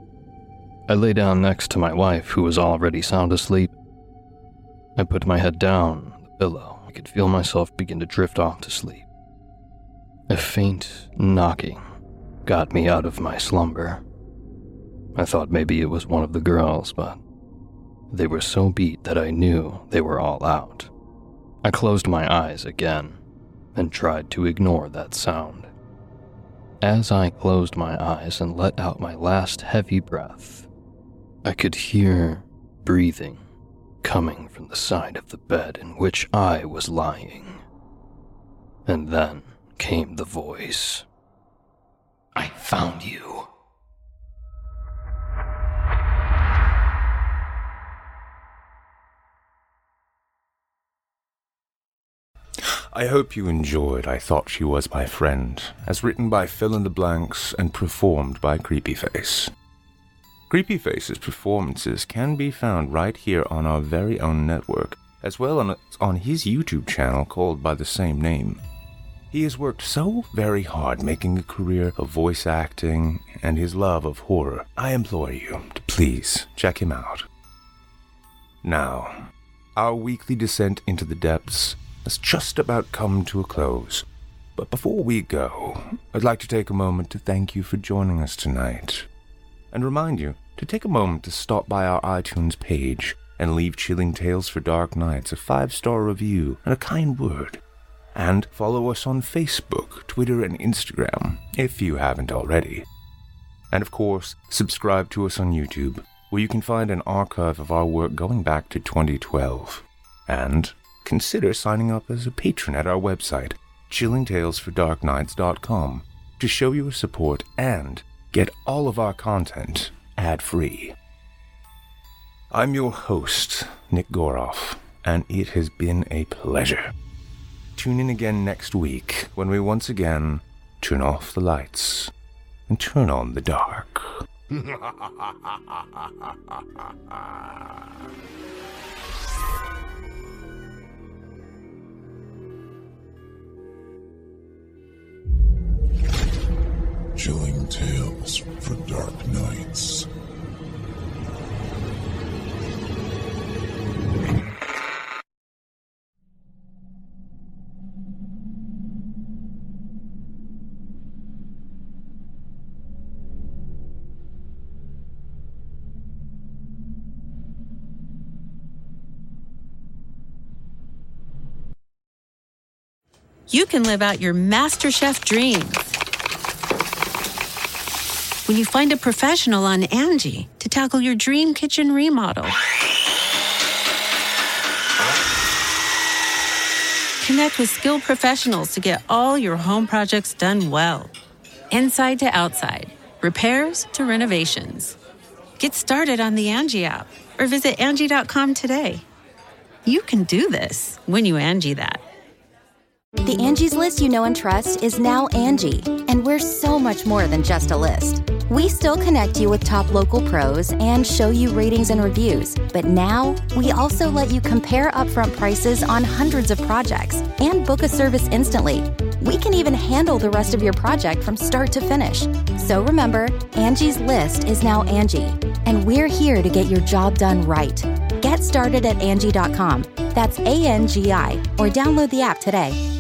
I lay down next to my wife, who was already sound asleep. I put my head down on the pillow. I could feel myself begin to drift off to sleep. A faint knocking got me out of my slumber. I thought maybe it was one of the girls, but they were so beat that I knew they were all out. I closed my eyes again and tried to ignore that sound. As I closed my eyes and let out my last heavy breath, I could hear breathing coming from the side of the bed in which I was lying. And then came the voice. "I found you." I hope you enjoyed I Thought She Was My Friend, as written by Fill in the Blanks and performed by Creepyface. Creepyface's performances can be found right here on our very own network, as well on his YouTube channel called by the same name. He has worked so very hard making a career of voice acting and his love of horror. I implore you to please check him out. Now, our weekly descent into the depths has just about come to a close. But before we go, I'd like to take a moment to thank you for joining us tonight, and remind you to take a moment to stop by our iTunes page and leave Chilling Tales for Dark Nights a 5-star review and a kind word. And follow us on Facebook, Twitter, and Instagram, if you haven't already. And of course, subscribe to us on YouTube, where you can find an archive of our work going back to 2012. And consider signing up as a patron at our website, chillingtalesfordarknights.com, to show your support and get all of our content ad-free. I'm your host, Nick Goroff, and it has been a pleasure. Tune in again next week when we once again turn off the lights and turn on the dark. Chilling Tales for Dark Nights. you can live out your MasterChef dreams when you find a professional on Angie to tackle your dream kitchen remodel. Connect with skilled professionals to get all your home projects done well. Inside to outside, repairs to renovations. Get started on the Angie app or visit Angie.com today. You can do this when you Angie that. The Angie's List you know and trust is now Angie, and we're so much more than just a list. We still connect you with top local pros and show you ratings and reviews, but now we also let you compare upfront prices on hundreds of projects and book a service instantly. We can even handle the rest of your project from start to finish. So remember, Angie's List is now Angie, and we're here to get your job done right. Get started at Angie.com. That's ANGI, or download the app today.